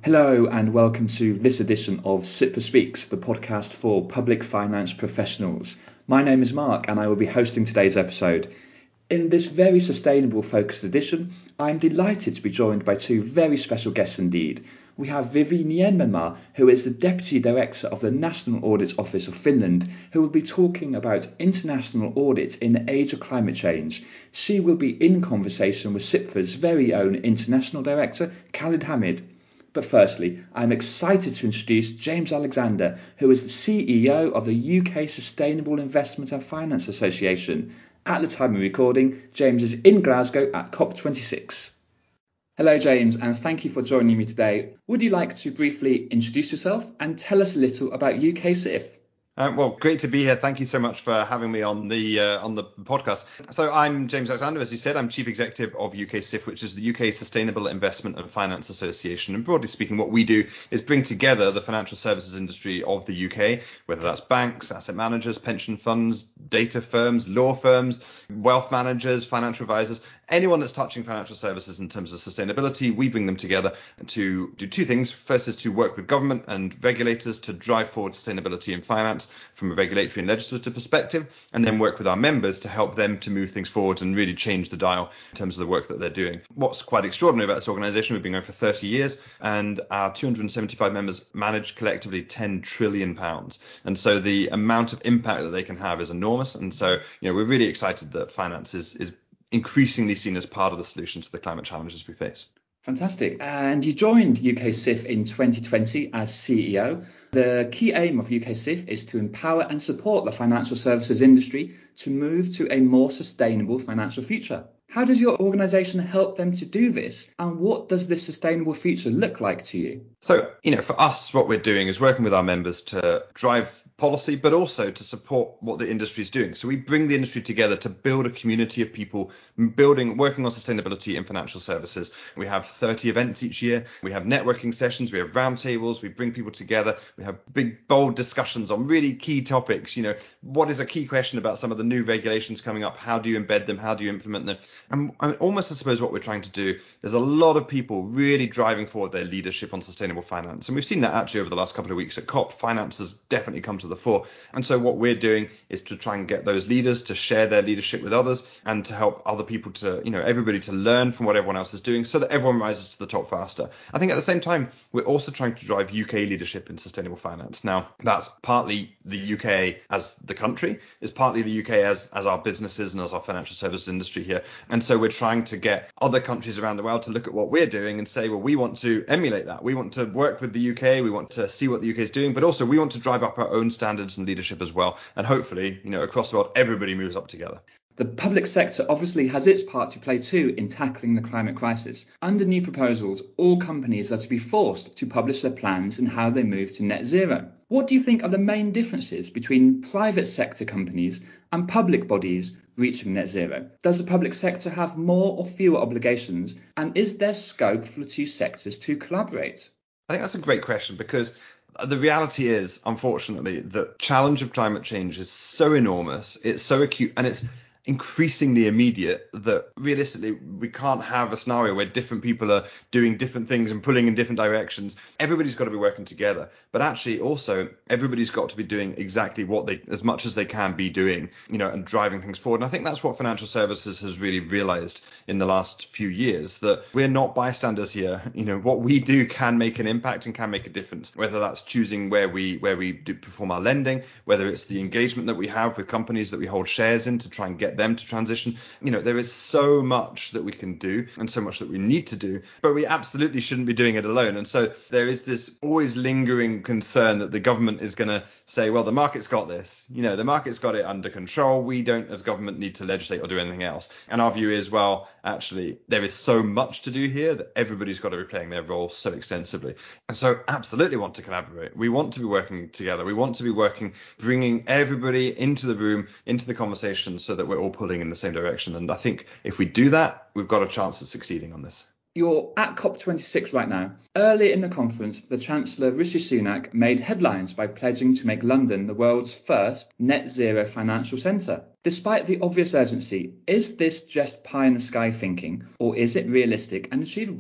Hello and welcome to this edition of SIPFA Speaks, the podcast for public finance professionals. My name is Mark and I will be hosting today's episode. In this very sustainable focused edition, I am delighted to be joined by two very special guests indeed. We have Vivi Niemänmaa, who is the Deputy Director of the National Audit Office of Finland, who will be talking about international audit in the age of climate change. She will be in conversation with SIPFA's very own International Director, Khalid Hamid. But firstly, I'm excited to introduce James Alexander, who is the CEO of the UK Sustainable Investment and Finance Association. At the time of recording, James is in Glasgow at COP26. Hello, James, and thank you for joining me today. Would you like to briefly introduce yourself and tell us a little about UK SIF? Well, great to be here. Thank you so much for having me on the podcast. So I'm James Alexander, as you said. I'm Chief Executive of UK SIF, which is the UK Sustainable Investment and Finance Association. And broadly speaking, what we do is bring together the financial services industry of the UK, whether that's banks, asset managers, pension funds, data firms, law firms, wealth managers, financial advisors, anyone that's touching financial services in terms of sustainability. We bring them together to do two things. First is to work with government and regulators to drive forward sustainability in finance from a regulatory and legislative perspective, and then work with our members to help them to move things forward and really change the dial in terms of the work that they're doing. What's quite extraordinary about this organisation, we've been going for 30 years, and our 275 members manage collectively £10 trillion. And so the amount of impact that they can have is enormous. And so, we're really excited that finance is increasingly seen as part of the solution to the climate challenges we face. Fantastic. And you joined UK SIF in 2020 as CEO. The key aim of UK SIF is to empower and support the financial services industry to move to a more sustainable financial future. How does your organisation help them to do this? And what does this sustainable future look like to you? So, for us, what we're doing is working with our members to drive policy, but also to support what the industry is doing. So we bring the industry together to build a community of people working on sustainability in financial services. We have 30 events each year. We have networking sessions. We have roundtables. We bring people together. We have big, bold discussions on really key topics. What is a key question about some of the new regulations coming up? How do you embed them? How do you implement them? And almost, I suppose, what we're trying to do, there's a lot of people really driving forward their leadership on sustainable finance. And we've seen that actually over the last couple of weeks at COP. Finance has definitely come to the fore. And so what we're doing is to try and get those leaders to share their leadership with others and to help other people to, everybody to learn from what everyone else is doing so that everyone rises to the top faster. I think at the same time, we're also trying to drive UK leadership in sustainable finance. Now, that's partly the UK as the country, is partly the UK as our businesses and as our financial services industry here. And so we're trying to get other countries around the world to look at what we're doing and say, well, we want to emulate that. We want to work with the UK. We want to see what the UK is doing, but also we want to drive up our own standards and leadership as well. And hopefully, across the world, everybody moves up together. The public sector obviously has its part to play too in tackling the climate crisis. Under new proposals, all companies are to be forced to publish their plans and how they move to net zero. What do you think are the main differences between private sector companies and public bodies reaching net zero? Does the public sector have more or fewer obligations? And is there scope for the two sectors to collaborate? I think that's a great question, because the reality is, unfortunately, the challenge of climate change is so enormous, it's so acute, and it's increasingly immediate that realistically we can't have a scenario where different people are doing different things and pulling in different directions. Everybody's got to be working together, but actually also everybody's got to be doing exactly what they, as much as they can be doing, and driving things forward. And I think that's what financial services has really realized in the last few years, that we're not bystanders here. What we do can make an impact and can make a difference, whether that's choosing where we do perform our lending, whether it's the engagement that we have with companies that we hold shares in to try and get them to transition. There is so much that we can do and so much that we need to do, but we absolutely shouldn't be doing it alone. And so there is this always lingering concern that the government is going to say, well, the market's got this, the market's got it under control. We don't, as government, need to legislate or do anything else. And our view is, well, actually, there is so much to do here that everybody's got to be playing their role so extensively. And so absolutely want to collaborate. We want to be working together. We want to be bringing everybody into the room, into the conversation, so that we're all pulling in the same direction. And I think if we do that, we've got a chance at succeeding on this. You're at COP26 right now. Earlier in the conference, the Chancellor Rishi Sunak made headlines by pledging to make London the world's first net zero financial centre. Despite the obvious urgency, is this just pie in the sky thinking, or is it realistic and achievable?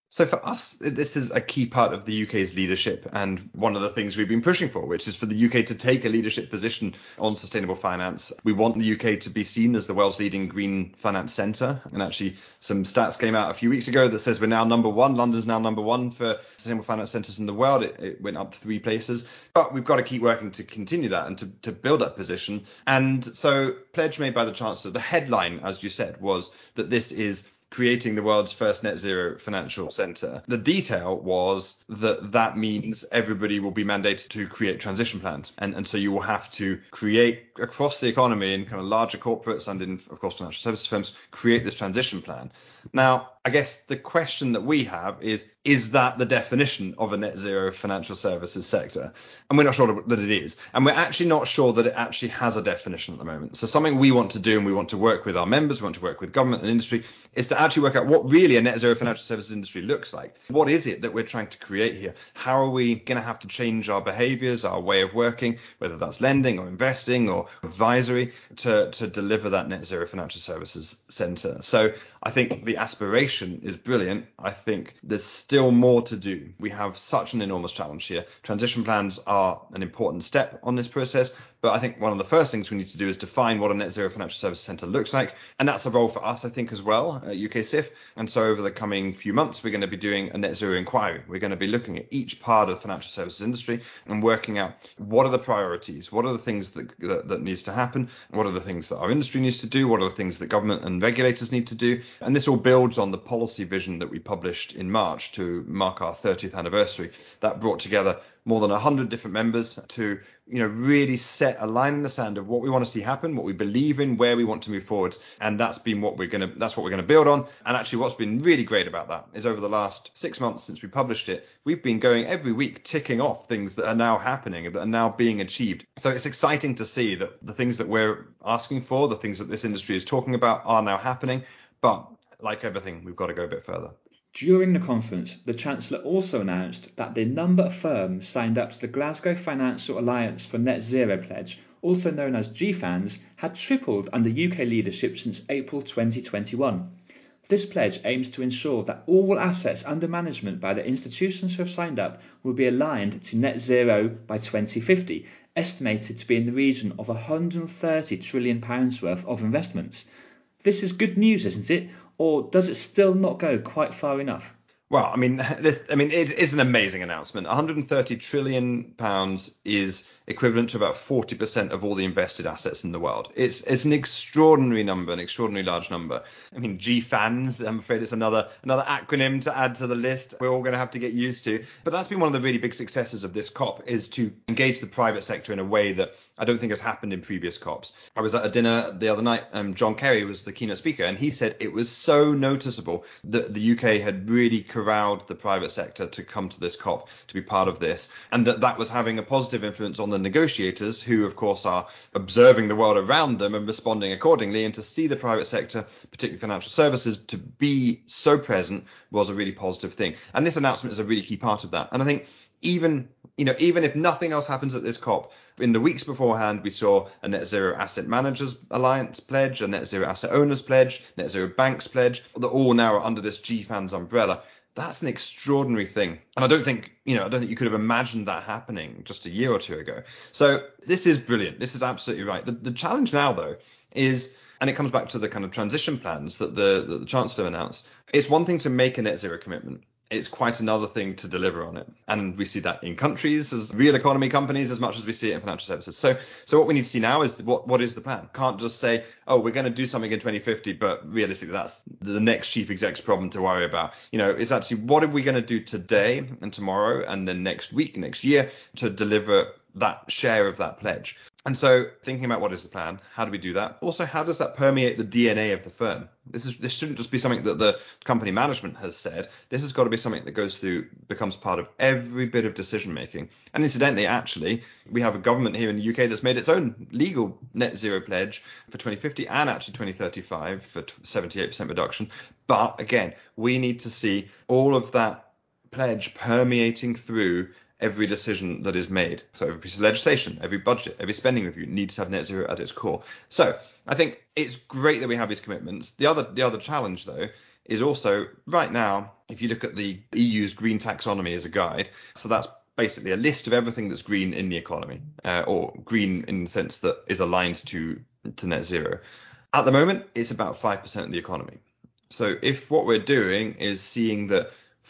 So for us, this is a key part of the UK's leadership and one of the things we've been pushing for, which is for the UK to take a leadership position on sustainable finance. We want the UK to be seen as the world's leading green finance centre. And actually, some stats came out a few weeks ago that says we're now number one. London's now number one for sustainable finance centres in the world. It went up 3 places. But we've got to keep working to continue that and to build that position. And so pledge made by the Chancellor, the headline, as you said, was that this is creating the world's first net zero financial centre. The detail was that means everybody will be mandated to create transition plans. And so you will have to create across the economy in kind of larger corporates and in, of course, financial services firms, create this transition plan. Now, I guess the question that we have is that the definition of a net zero financial services sector? And we're not sure that it is. And we're actually not sure that it actually has a definition at the moment. So something we want to do, and we want to work with our members, we want to work with government and industry, is to actually work out what really a net zero financial services industry looks like. What is it that we're trying to create here? How are we going to have to change our behaviors, our way of working, whether that's lending or investing or advisory, to deliver that net zero financial services centre? So I think the aspiration is brilliant. I think there's still more to do. We have such an enormous challenge here. Transition plans are an important step on this process, but I think one of the first things we need to do is define what a net zero financial services centre looks like. And that's a role for us, I think, as well at UK SIF. And so over the coming few months, we're going to be doing a net zero inquiry. We're going to be looking at each part of the financial services industry and working out what are the priorities, what are the things that needs to happen, what are the things that our industry needs to do, what are the things that government and regulators need to do. And this all builds on the policy vision that we published in March to mark our 30th anniversary. That brought together more than 100 different members to, really set a line in the sand of what we want to see happen, what we believe in, where we want to move forward. And that's what we're going to build on. And actually what's been really great about that is over the last 6 months since we published it, we've been going every week ticking off things that are now happening, that are now being achieved. So it's exciting to see that the things that we're asking for, the things that this industry is talking about are now happening. But like everything, we've got to go a bit further. During the conference, the Chancellor also announced that the number of firms signed up to the Glasgow Financial Alliance for Net Zero Pledge, also known as GFANZ, had tripled under UK leadership since April 2021. This pledge aims to ensure that all assets under management by the institutions who have signed up will be aligned to net zero by 2050, estimated to be in the region of £130 trillion worth of investments. This is good news, isn't it? Or does it still not go quite far enough? Well, it is an amazing announcement. £130 trillion is equivalent to about 40% of all the invested assets in the world. It's an extraordinary number, an extraordinarily large number. GFANZ, I'm afraid it's another acronym to add to the list we're all going to have to get used to. But that's been one of the really big successes of this COP, is to engage the private sector in a way that I don't think has happened in previous COPs. I was at a dinner the other night, John Kerry was the keynote speaker, and he said it was so noticeable that the UK had really corralled the private sector to come to this COP, to be part of this, and that was having a positive influence on the negotiators, who of course are observing the world around them and responding accordingly. And to see the private sector, particularly financial services, to be so present was a really positive thing. And this announcement is a really key part of that. And I think even if nothing else happens at this COP, in the weeks beforehand, we saw a Net Zero Asset Managers Alliance pledge, a Net Zero Asset Owners pledge, Net Zero Banks pledge, that all now are under this GFANZ umbrella. That's an extraordinary thing. And I don't think you could have imagined that happening just a year or two ago. So this is brilliant. This is absolutely right. The challenge now, though, is, and it comes back to the kind of transition plans that the Chancellor announced, it's one thing to make a net zero commitment. It's quite another thing to deliver on it. And we see that in countries, as real economy companies, as much as we see it in financial services. So what we need to see now is what is the plan? Can't just say, oh, we're going to do something in 2050, but realistically, that's the next chief exec's problem to worry about. It's actually, what are we going to do today and tomorrow and then next week, next year, to deliver that share of that pledge? And so thinking about what is the plan, how do we do that? Also, how does that permeate the DNA of the firm? This shouldn't just be something that the company management has said. This has got to be something that becomes part of every bit of decision making. And incidentally, actually, we have a government here in the UK that's made its own legal net zero pledge for 2050 and actually 2035 for 78% reduction. But again, we need to see all of that pledge permeating through every decision that is made. So every piece of legislation, every budget, every spending review needs to have net zero at its core. So I think it's great that we have these commitments. The other challenge, though, is also right now if you look at the EU's green taxonomy as a guide, so that's basically a list of everything that's green in the economy, or green in the sense that is aligned to net zero. At the moment, it's about 5% of the economy. So if what we're doing is seeing that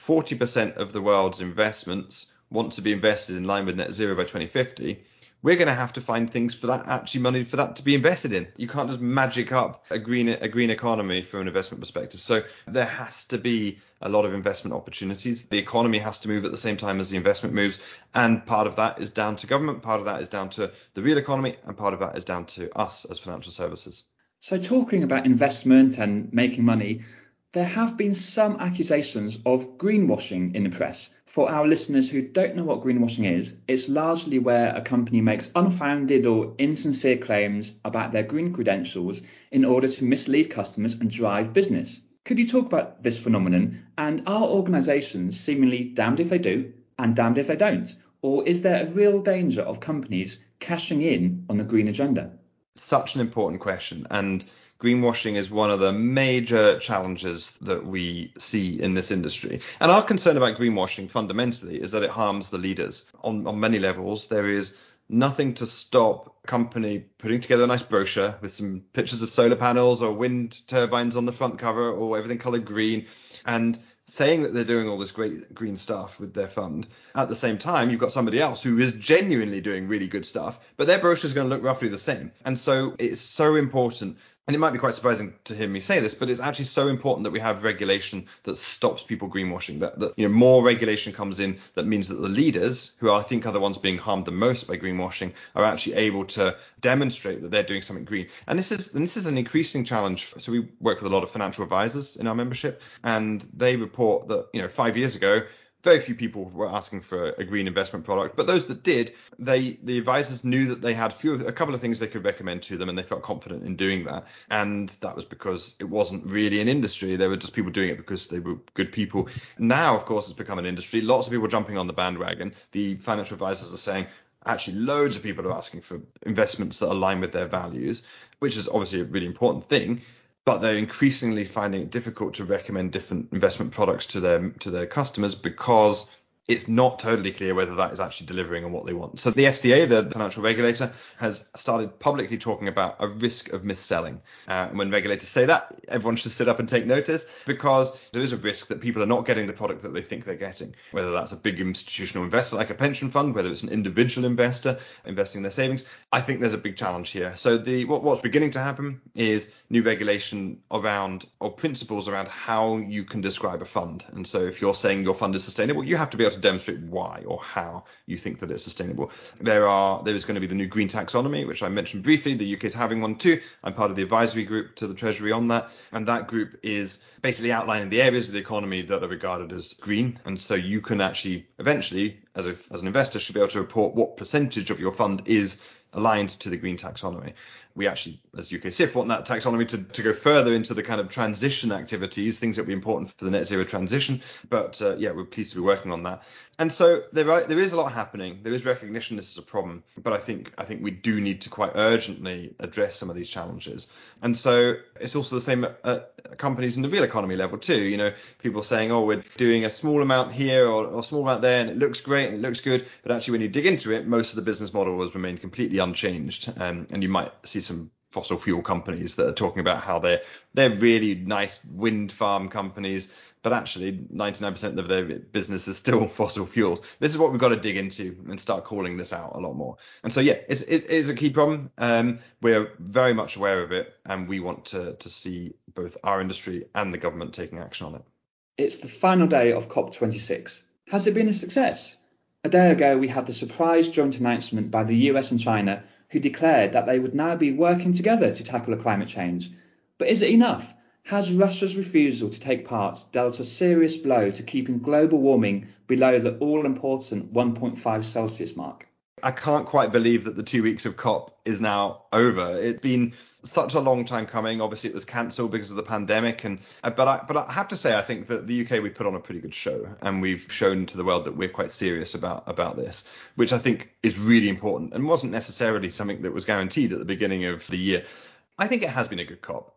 40% of the world's investments want to be invested in line with net zero by 2050, we're going to have to find things for that, actually money for that to be invested in. You can't just magic up a green economy from an investment perspective. So there has to be a lot of investment opportunities. The economy has to move at the same time as the investment moves. And part of that is down to government, part of that is down to the real economy, and part of that is down to us as financial services. So talking about investment and making money, there have been some accusations of greenwashing in the press. For our listeners who don't know what greenwashing is, it's largely where a company makes unfounded or insincere claims about their green credentials in order to mislead customers and drive business. Could you talk about this phenomenon, and are organisations seemingly damned if they do and damned if they don't? Or is there a real danger of companies cashing in on the green agenda? Such an important question, and greenwashing is one of the major challenges that we see in this industry. And our concern about greenwashing fundamentally is that it harms the leaders. On many levels, there is nothing to stop a company putting together a nice brochure with some pictures of solar panels or wind turbines on the front cover or everything coloured green and saying that they're doing all this great green stuff with their fund. At the same time, you've got somebody else who is genuinely doing really good stuff, but their brochure is going to look roughly the same. And so it's so important. And it might be quite surprising to hear me say this, but it's actually so important that we have regulation that stops people greenwashing, that more regulation comes in that means that the leaders, who I think are the ones being harmed the most by greenwashing, are actually able to demonstrate that they're doing something green. And this is an increasing challenge. So we work with a lot of financial advisors in our membership, and they report that 5 years ago, very few people were asking for a green investment product, but those that did, the advisors knew that they had a couple of things they could recommend to them, and they felt confident in doing that. And that was because it wasn't really an industry. They were just people doing it because they were good people. Now, of course, it's become an industry. Lots of people jumping on the bandwagon. The financial advisors are saying, actually, loads of people are asking for investments that align with their values, which is obviously a really important thing. But they're increasingly finding it difficult to recommend different investment products to their customers because it's not totally clear whether that is actually delivering on what they want. So the FCA, the financial regulator, has started publicly talking about a risk of mis-selling. And when regulators say that, everyone should sit up and take notice, because there is a risk that people are not getting the product that they think they're getting, whether that's a big institutional investor like a pension fund, whether it's an individual investor investing their savings. I think there's a big challenge here. So what's beginning to happen is new regulation around, or principles around, how you can describe a fund. And so if you're saying your fund is sustainable, you have to be able to demonstrate why or how you think that it's sustainable. There is going to be the new green taxonomy, which I mentioned briefly. The UK is having one too. I'm part of the advisory group to the Treasury on that, and that group is basically outlining the areas of the economy that are regarded as green. And so you can actually eventually, as an investor, should be able to report what percentage of your fund is aligned to the green taxonomy. We actually, as UK SIF, want that taxonomy to go further into the kind of transition activities, things that will be important for the net zero transition. But we're pleased to be working on that. And so there is a lot happening. There is recognition this is a problem, but I think we do need to quite urgently address some of these challenges. And so it's also the same at companies in the real economy level too. People saying, oh, we're doing a small amount here or a small amount there, and it looks great and it looks good. But actually, when you dig into it, most of the business model has remained completely unchanged. And you might see some fossil fuel companies that are talking about how they're really nice wind farm companies, but actually 99% of their business is still fossil fuels. This is what we've got to dig into and start calling this out a lot more. And so, it is a key problem. We're very much aware of it, and we want to see both our industry and the government taking action on it. It's the final day of COP26. Has it been a success? A day ago, we had the surprise joint announcement by the US and China, who declared that they would now be working together to tackle climate change. But is it enough? Has Russia's refusal to take part dealt a serious blow to keeping global warming below the all-important 1.5 Celsius mark? I can't quite believe that the 2 weeks of COP is now over. It's been such a long time coming. Obviously, it was cancelled because of the pandemic, but I have to say I think that the UK, we put on a pretty good show, and we've shown to the world that we're quite serious about this, which I think is really important and wasn't necessarily something that was guaranteed at the beginning of the year. I think it has been a good COP.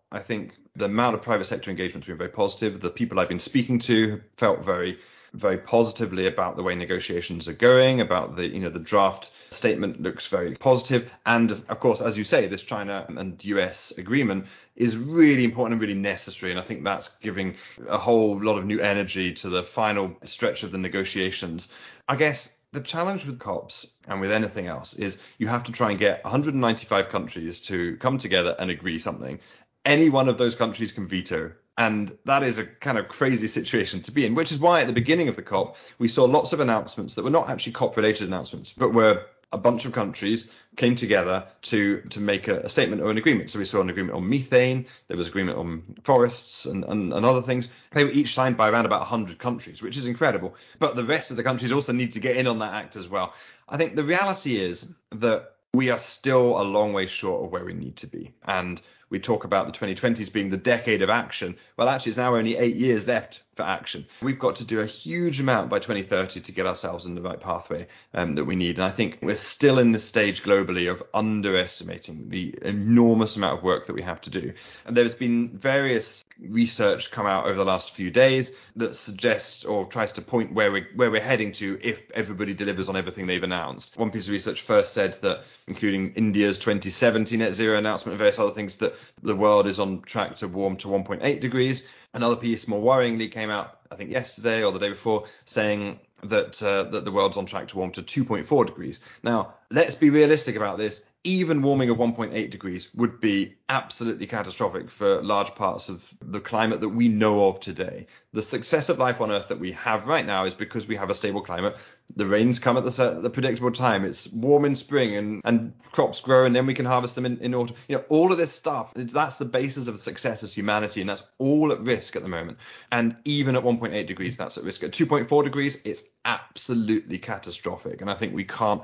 I think the amount of private sector engagement has been very positive. The people I've been speaking to felt very, very positively about the way negotiations are going, about the draft statement looks very positive. And of course, as you say, this China and US agreement is really important and really necessary. And I think that's giving a whole lot of new energy to the final stretch of the negotiations. I guess the challenge with COPs and with anything else is you have to try and get 195 countries to come together and agree something. Any one of those countries can veto. And that is a kind of crazy situation to be in, which is why at the beginning of the COP, we saw lots of announcements that were not actually COP-related announcements, but were a bunch of countries came together to make a statement or an agreement. So we saw an agreement on methane, there was agreement on forests and other things. They were each signed by around about 100 countries, which is incredible. But the rest of the countries also need to get in on that act as well. I think the reality is that we are still a long way short of where we need to be. And we talk about the 2020s being the decade of action. Well, actually, it's now only 8 years left for action. We've got to do a huge amount by 2030 to get ourselves in the right pathway that we need. And I think we're still in this stage globally of underestimating the enormous amount of work that we have to do. And there's been various research come out over the last few days that suggests or tries to point where we're heading to if everybody delivers on everything they've announced. One piece of research first said that, including India's 2070 net zero announcement and various other things, that the world is on track to warm to 1.8 degrees. Another piece, more worryingly, came out, I think yesterday or the day before, saying that the world's on track to warm to 2.4 degrees. Now, let's be realistic about this. Even warming of 1.8 degrees would be absolutely catastrophic for large parts of the climate that we know of today. The success of life on Earth that we have right now is because we have a stable climate. The rains come at the predictable time. It's warm in spring and crops grow, and then we can harvest them in autumn. All of this stuff, that's the basis of success as humanity, and that's all at risk at the moment. And even at 1.8 degrees, that's at risk. At 2.4 degrees, it's absolutely catastrophic. And I think we can't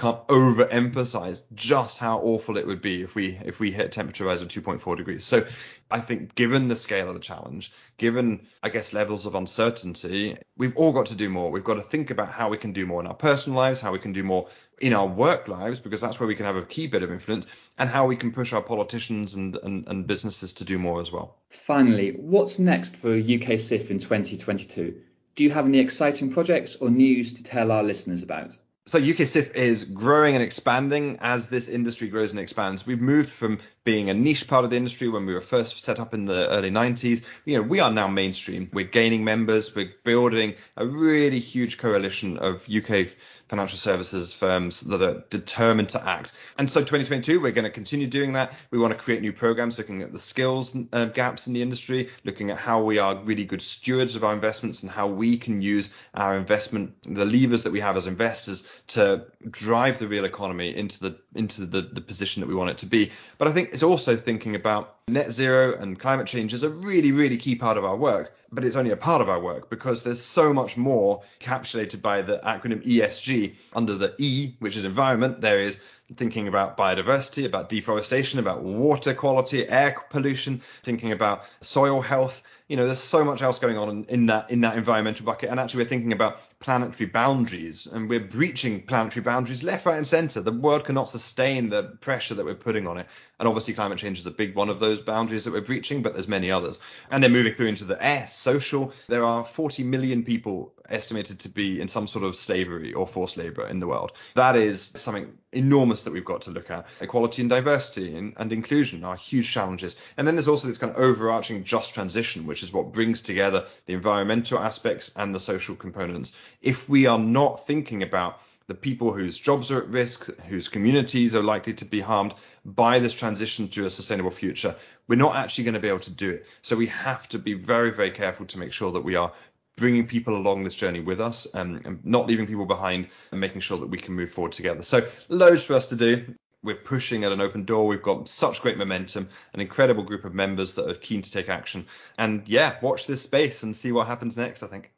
overemphasize just how awful it would be if we hit temperature rise of 2.4 degrees. So I think given the scale of the challenge, given, I guess, levels of uncertainty, we've all got to do more. We've got to think about how we can do more in our personal lives, how we can do more in our work lives, because that's where we can have a key bit of influence, and how we can push our politicians and businesses to do more as well. Finally, what's next for UK SIF in 2022? Do you have any exciting projects or news to tell our listeners about? So UK SIF is growing and expanding as this industry grows and expands. We've moved from being a niche part of the industry when we were first set up in the early 90s. We are now mainstream. We're gaining members. We're building a really huge coalition of UK financial services firms that are determined to act. And so 2022, we're going to continue doing that. We want to create new programs looking at the skills gaps in the industry, looking at how we are really good stewards of our investments and how we can use our investment, the levers that we have as investors, to drive the real economy into the position that we want it to be. But I think it's also thinking about net zero and climate change is a really, really key part of our work. But it's only a part of our work because there's so much more encapsulated by the acronym ESG. Under the E, which is environment, there is thinking about biodiversity, about deforestation, about water quality, air pollution, thinking about soil health. There's so much else going on in that environmental bucket. And actually, we're thinking about planetary boundaries, and we're breaching planetary boundaries left, right, and centre. The world cannot sustain the pressure that we're putting on it. And obviously, climate change is a big one of those boundaries that we're breaching, but there's many others. And then moving through into the S, social. There are 40 million people estimated to be in some sort of slavery or forced labour in the world. That is something enormous that we've got to look at. Equality and diversity and inclusion are huge challenges. And then there's also this kind of overarching just transition, which is what brings together the environmental aspects and the social components. If we are not thinking about the people whose jobs are at risk, whose communities are likely to be harmed by this transition to a sustainable future, we're not actually going to be able to do it. So we have to be very, very careful to make sure that we are bringing people along this journey with us and not leaving people behind, and making sure that we can move forward together. So loads for us to do. We're pushing at an open door. We've got such great momentum, an incredible group of members that are keen to take action. And yeah, watch this space and see what happens next, I think.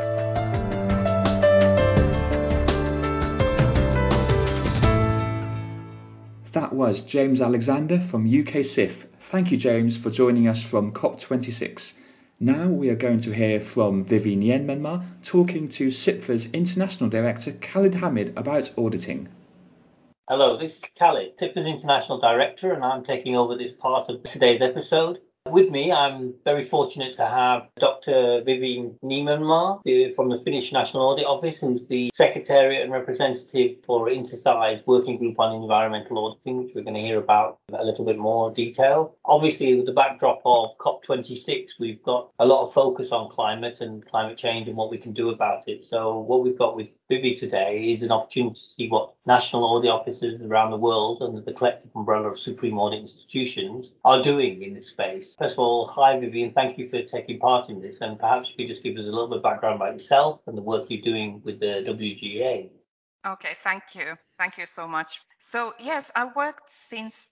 That was James Alexander from UK SIF. Thank you, James, for joining us from COP26. Now we are going to hear from Vivi Nyenmenma talking to CIPFA's International Director Khalid Hamid about auditing. Hello, this is Khalid, CIPFA's International Director, and I'm taking over this part of today's episode. With me, I'm very fortunate to have Dr. Vivi Niemanmaa from the Finnish National Audit Office, who's the Secretariat and Representative for Interside's Working Group on Environmental Auditing, which we're going to hear about a little bit more detail. Obviously, with the backdrop of COP26, we've got a lot of focus on climate and climate change and what we can do about it. So what we've got with Vivi today is an opportunity to see what national audit officers around the world under the collective umbrella of Supreme Audit Institutions are doing in this space. First of all, hi Vivian, thank you for taking part in this, and perhaps you could just give us a little bit of background about yourself and the work you're doing with the WGA. Okay, thank you. Thank you so much. So yes, I worked since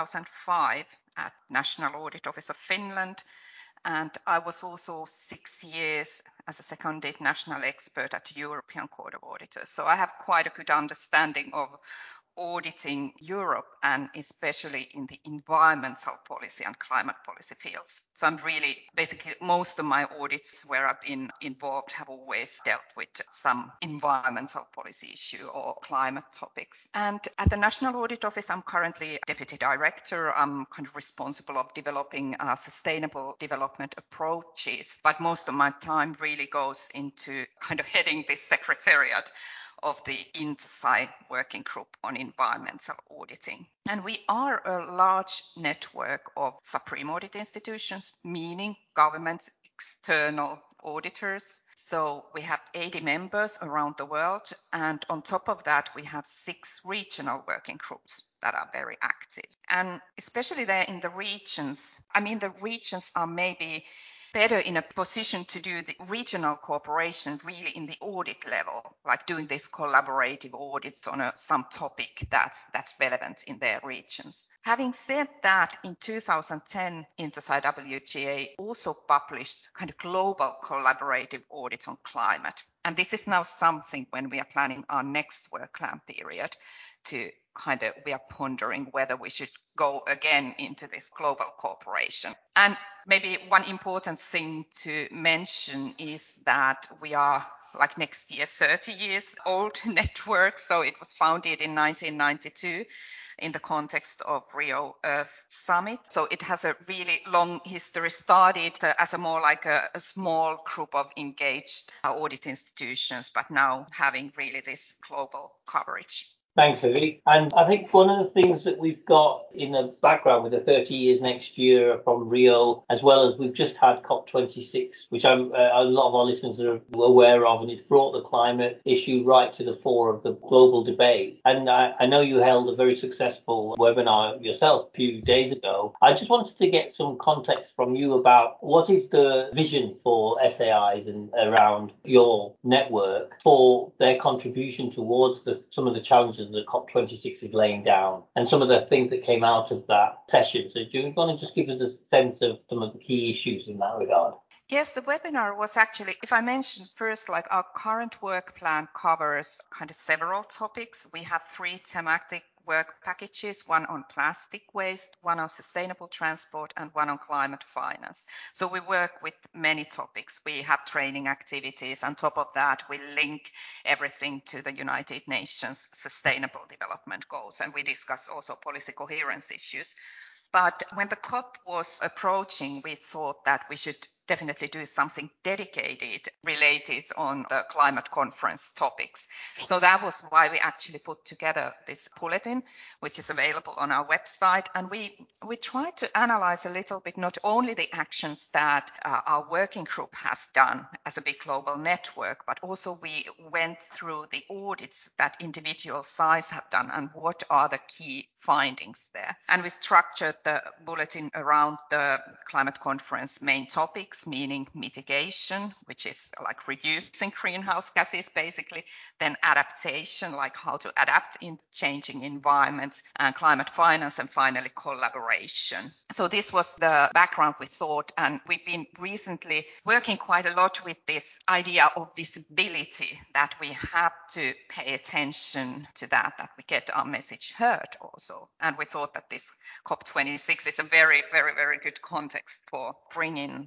2005 at National Audit Office of Finland, and I was also 6 years as a seconded national expert at the European Court of Auditors. So I have quite a good understanding of auditing Europe, and especially in the environmental policy and climate policy fields. So I'm really, basically most of my audits where I've been involved have always dealt with some environmental policy issue or climate topics. And at the National Audit Office, I'm currently Deputy Director. I'm kind of responsible of developing sustainable development approaches, but most of my time really goes into kind of heading this secretariat of the INTSI working group on environmental auditing. And we are a large network of supreme audit institutions, meaning government external auditors. So we have 80 members around the world. And on top of that, we have 6 regional working groups that are very active. And especially there in the regions, the regions are maybe better in a position to do the regional cooperation really in the audit level, like doing these collaborative audits on some topic that's relevant in their regions. Having said that, in 2010, Interside WGA also published kind of global collaborative audits on climate. And this is now something when we are planning our next work plan period we are pondering whether we should go again into this global cooperation. And maybe one important thing to mention is that we are like next year 30 years old network. So it was founded in 1992 in the context of Rio Earth Summit. So it has a really long history, started as a more like a small group of engaged audit institutions, but now having really this global coverage. Thanks, Vivi. And I think one of the things that we've got in the background with the 30 years next year from Rio, as well as we've just had COP26, which a lot of our listeners are aware of, and it's brought the climate issue right to the fore of the global debate. And I know you held a very successful webinar yourself a few days ago. I just wanted to get some context from you about what is the vision for SAIs and around your network for their contribution towards some of the challenges that COP26 is laying down and some of the things that came out of that session. So do you want to just give us a sense of some of the key issues in that regard? Yes, the webinar was actually, if I mention first, like our current work plan covers kind of several topics. We have 3 thematic work packages, one on plastic waste, one on sustainable transport, and one on climate finance. So we work with many topics. We have training activities. On top of that, we link everything to the United Nations Sustainable Development Goals, and we discuss also policy coherence issues. But when the COP was approaching, we thought that we should definitely do something dedicated related on the climate conference topics. So that was why we actually put together this bulletin, which is available on our website. And we tried to analyze a little bit, not only the actions that our working group has done as a big global network, but also we went through the audits that individual sites have done and what are the key findings there. And we structured the bulletin around the climate conference main topics, meaning mitigation, which is like reducing greenhouse gases basically, then adaptation, like how to adapt in changing environments, and climate finance, and finally collaboration. So this was the background we thought, and we've been recently working quite a lot with this idea of visibility, that we have to pay attention to that we get our message heard also. And we thought that this COP26 is a very, very, very good context for bringing our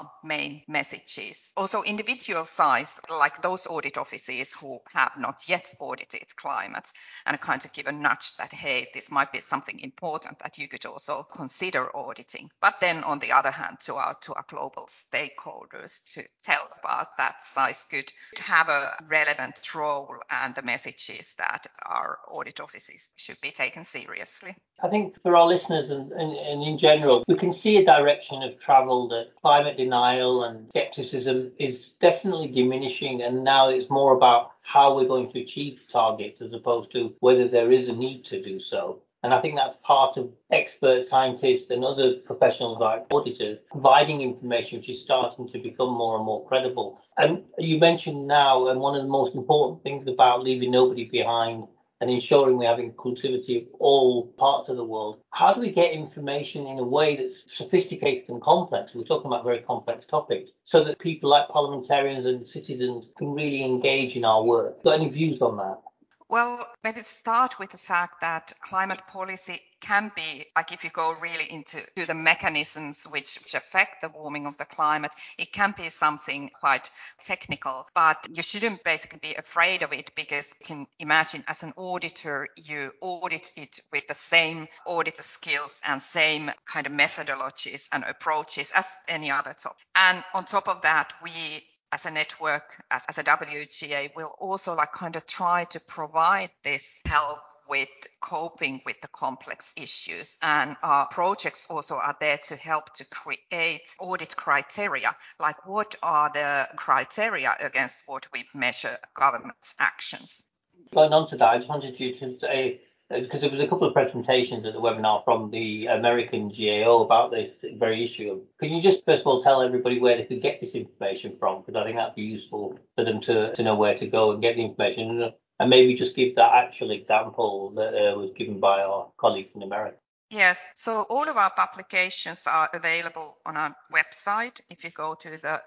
our main messages. Also individual size, like those audit offices who have not yet audited climate, and kind of give a nudge that, hey, this might be something important that you could also consider auditing. But then on the other hand, to our global stakeholders to tell about that size could have a relevant role, and the messages that our audit offices should be taken seriously. I think for our listeners and in general, we can see a direction of travel that climate denial and skepticism is definitely diminishing, and now it's more about how we're going to achieve targets as opposed to whether there is a need to do so. And I think that's part of expert scientists and other professionals like auditors providing information which is starting to become more and more credible. And you mentioned now, and one of the most important things about leaving nobody behind and ensuring we have inclusivity of all parts of the world. How do we get information in a way that's sophisticated and complex? We're talking about very complex topics, so that people like parliamentarians and citizens can really engage in our work. Got any views on that? Well, maybe start with the fact that climate policy can be, like if you go really into the mechanisms which affect the warming of the climate, it can be something quite technical, but you shouldn't basically be afraid of it, because you can imagine as an auditor, you audit it with the same auditor skills and same kind of methodologies and approaches as any other topic. And on top of that, we as a network, as a WGA, will also like kind of try to provide this help with coping with the complex issues. And our projects also are there to help to create audit criteria, like what are the criteria against what we measure government's actions. Going on to that, I just wanted you to say, because there was a couple of presentations at the webinar from the American GAO about this very issue. Can you just first of all tell everybody where they could get this information from? Because I think that'd be useful for them to know where to go and get the information, and maybe just give that actual example that was given by our colleagues in America. Yes, so all of our publications are available on our website. If you go to the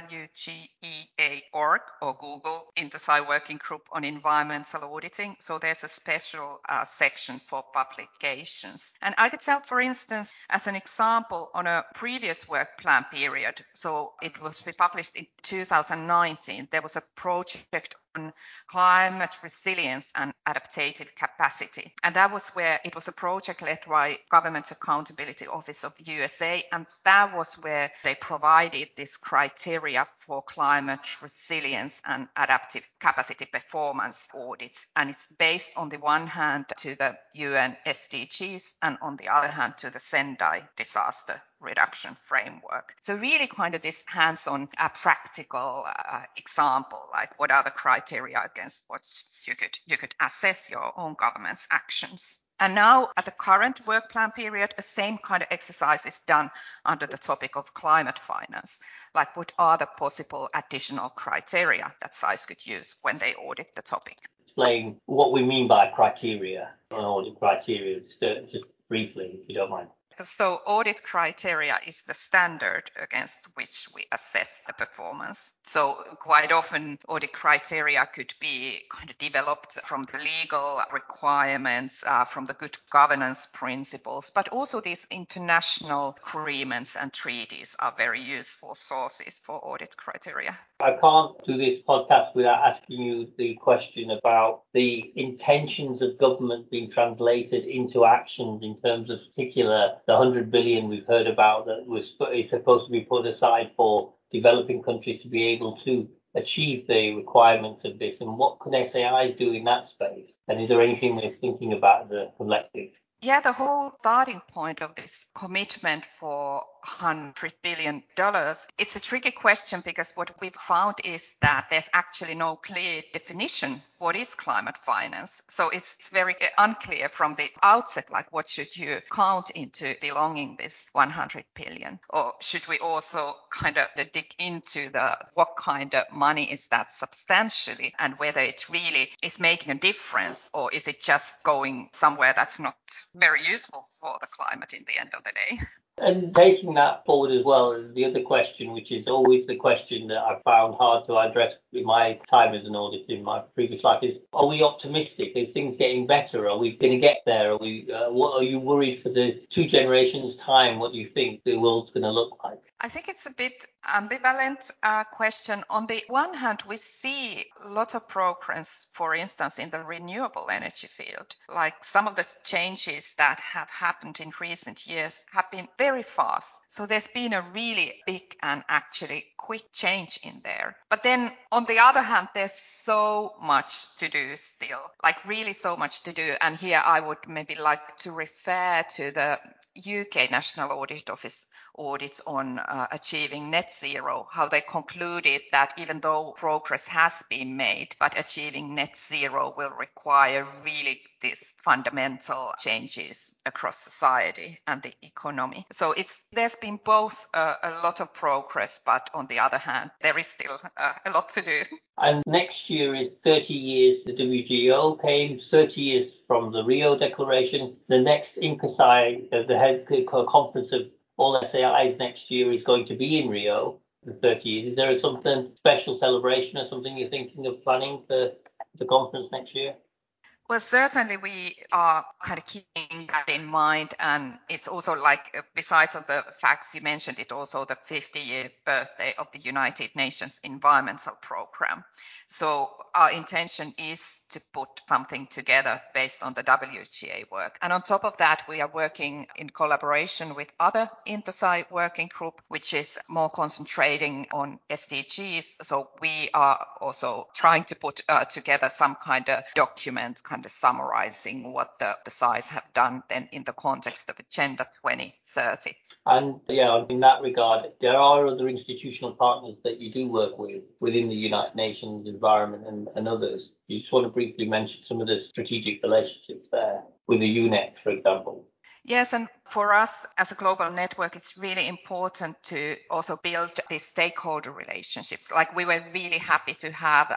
WGEA.org or Google InterSci Working Group on Environmental Auditing, so there's a special section for publications. And I could tell, for instance, as an example, on a previous work plan period, so it was published in 2019, there was a project on climate resilience and adaptive capacity. And that was where it was a project led by Government Accountability Office of the USA. And that was where they provided this criteria for climate resilience and adaptive capacity performance audits. And it's based on the one hand to the UN SDGs and on the other hand to the Sendai disaster reduction framework. So really kind of this hands-on practical example, like what are the criteria against what you could assess your own government's actions. And now at the current work plan period, the same kind of exercise is done under the topic of climate finance. Like what are the possible additional criteria that SAIS could use when they audit the topic? Explain what we mean by criteria, audit criteria, just briefly, if you don't mind. So audit criteria is the standard against which we assess the performance. So quite often audit criteria could be kind of developed from the legal requirements, from the good governance principles, but also these international agreements and treaties are very useful sources for audit criteria. I can't do this podcast without asking you the question about the intentions of government being translated into actions in terms of particular the 100 billion we've heard about that is supposed to be put aside for developing countries to be able to achieve the requirements of this, and what can SAIs do in that space? And is there anything we're thinking about the collective? Yeah, the whole starting point of this commitment for $100 billion, it's a tricky question because what we've found is that there's actually no clear definition what is climate finance. So it's very unclear from the outset, like what should you count into belonging this 100 billion? Or should we also kind of dig into what kind of money is that substantially and whether it really is making a difference, or is it just going somewhere that's not very useful for the climate in the end of the day? And taking that forward as well, the other question, which is always the question that I found hard to address in my time as an auditor in my previous life, is: are we optimistic? Is things getting better? Are we going to get there? What are you worried for the 2 generations' time? What do you think the world's going to look like? I think it's a bit ambivalent question. On the one hand, we see a lot of progress, for instance, in the renewable energy field. Like some of the changes that have happened in recent years have been very fast. So there's been a really big and actually quick change in there. But then on the other hand, there's so much to do still, like really so much to do. And here I would maybe like to refer to the UK National Audit Office audits on achieving net zero, how they concluded that even though progress has been made, but achieving net zero will require really these fundamental changes across society and the economy. So there's been both a lot of progress, but on the other hand, there is still a lot to do. And next year is 30 years the WGO came, 30 years from the Rio Declaration. The next INCOSAI, the head conference of all SAIs next year, is going to be in Rio for 30 years. Is there something special celebration or something you're thinking of planning for the conference next year? Well, certainly we are kind of keeping that in mind. And it's also like, besides of the facts you mentioned, it also the 50-year birthday of the United Nations Environmental Programme. So our intention is to put something together based on the WGA work. And on top of that, we are working in collaboration with other INTOSAI working group, which is more concentrating on SDGs. So we are also trying to put together some kind of document, kind of summarizing what the SAIs have done then in the context of Agenda 2030. And yeah, in that regard, there are other institutional partners that you do work with within the United Nations environment and others. You just want to briefly mention some of the strategic relationships there with the UNEP, for example. Yes, and for us as a global network, it's really important to also build these stakeholder relationships. Like we were really happy to have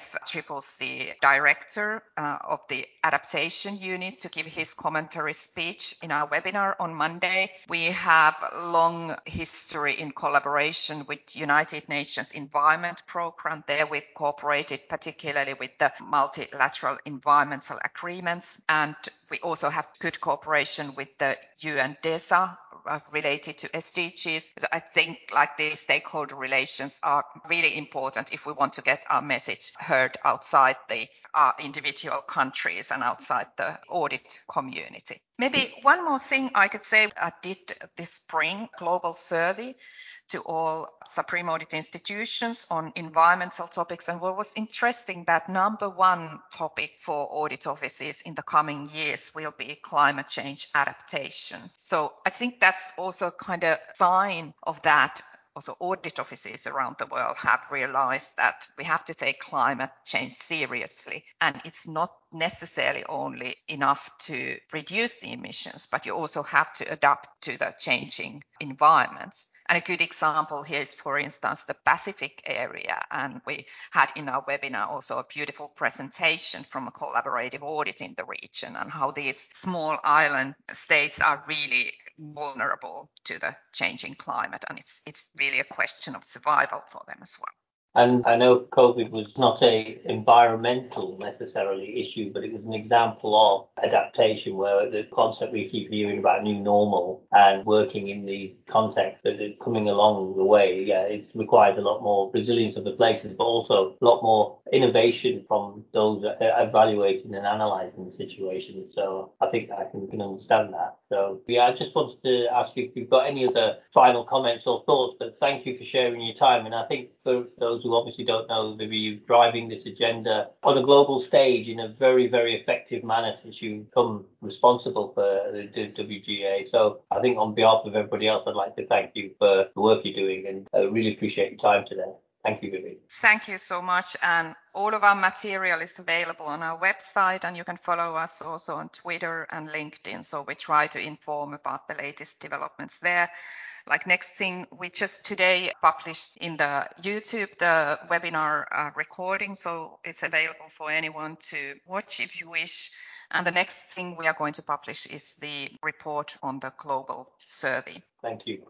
UNFCCC director of the adaptation unit to give his commentary speech in our webinar on Monday. We have a long history in collaboration with United Nations Environment Programme. There we've cooperated particularly with the multilateral environmental agreements, and we also have good cooperation with the UNDESA related to SDGs. So I think like these stakeholder relations are really important if we want to get our message heard outside our individual countries and outside the audit community. Maybe one more thing I could say, I did this spring global survey to all Supreme Audit institutions on environmental topics. And what was interesting that number one topic for audit offices in the coming years will be climate change adaptation. So I think that's also a kind of sign of that. Also, audit offices around the world have realized that we have to take climate change seriously. And it's not necessarily only enough to reduce the emissions, but you also have to adapt to the changing environments. And a good example here is, for instance, the Pacific area. And we had in our webinar also a beautiful presentation from a collaborative audit in the region and how these small island states are really vulnerable to the changing climate. And it's really a question of survival for them as well. And I know COVID was not an environmental necessarily issue, but it was an example of adaptation where the concept we keep hearing about new normal and working in the context that is coming along the way. Yeah, it requires a lot more resilience of the places, but also a lot more innovation from those evaluating and analysing the situation. So I think I can understand that. So yeah, I just wanted to ask you if you've got any other final comments or thoughts, but thank you for sharing your time. And I think for those who obviously don't know, maybe you're driving this agenda on a global stage in a very, very effective manner since you become responsible for the WGA. So I think on behalf of everybody else, I'd like to thank you for the work you're doing, and I really appreciate your time today. Thank you, Vivi. Thank you so much. And all of our material is available on our website, and you can follow us also on Twitter and LinkedIn. So we try to inform about the latest developments there. Like next thing, we just today published in the YouTube the webinar recording. So it's available for anyone to watch if you wish. And the next thing we are going to publish is the report on the global survey. Thank you.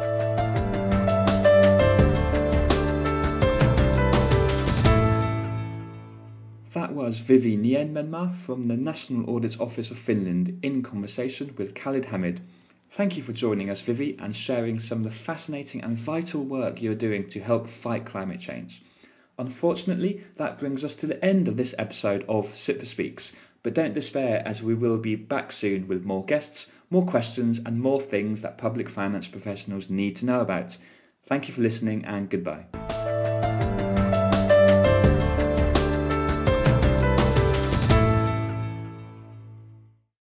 That was Vivi Niemänmaa from the National Audit Office of Finland in conversation with Khalid Hamid. Thank you for joining us, Vivi, and sharing some of the fascinating and vital work you're doing to help fight climate change. Unfortunately, that brings us to the end of this episode of SIPA Speaks, but don't despair, as we will be back soon with more guests, more questions and more things that public finance professionals need to know about. Thank you for listening and goodbye.